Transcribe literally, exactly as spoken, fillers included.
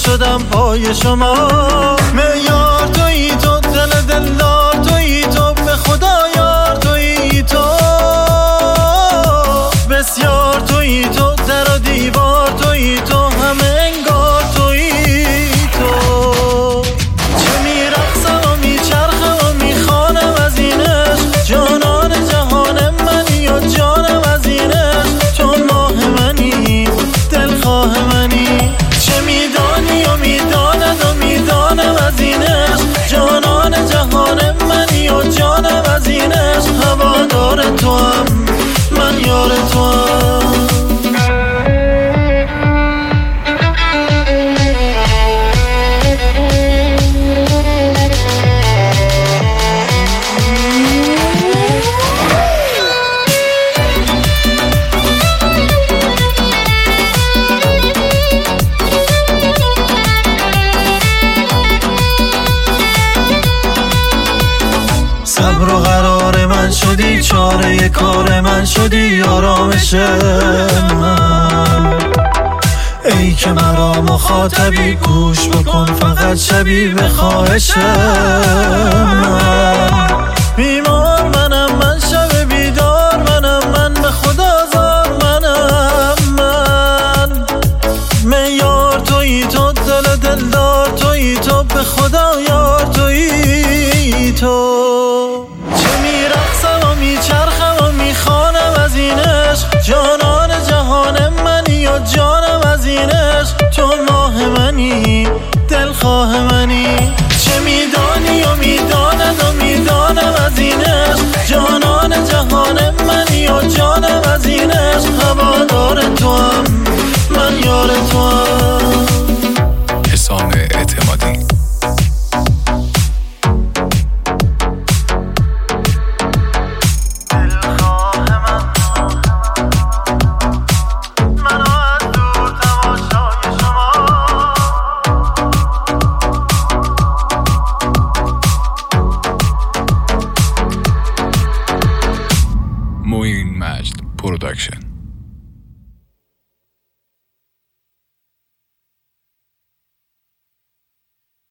شدم پای شما. معیار تویی تو، دل دلدار تویی تو، به خدا یار تویی تو. بسیار تویی تو، در و دیوار تویی تو، همه انگار تویی تو. چه میرقصم و میچرخم و میخوانم از این عشق، جانان جهان منی و جانم از این عشق. تو ماه منی، دلخواه منی، چه میدانی و میداند و میدانم از این عشق، جانان جهان منی و جانم از این عشق. هوادار تو هم، من یار تو هم. صبر و قرار من شدی، چاره کار من شدی، آرامش من. ای که مرا مخاطبی، گوش بکن فقط شبی به خواهش من. بیمار منم من، شب بیدار منم من، به خدا زار منم من. معیار تویی تو، دل دلدار تویی تو، به خدا یار تویی تو. چه میرقصم و میچرخم و میخوانم از این عشق، جانان جهان منی و جانم از این عشق. تو ماه منی، دلخواه منی، چه میدانی و میداند و میدانم از این عشق، جانان جهان منی و جانم از این عشق. هوادار تو هم، من یار تو هم. حسام اعتمادی. موین مجد پروداکشن.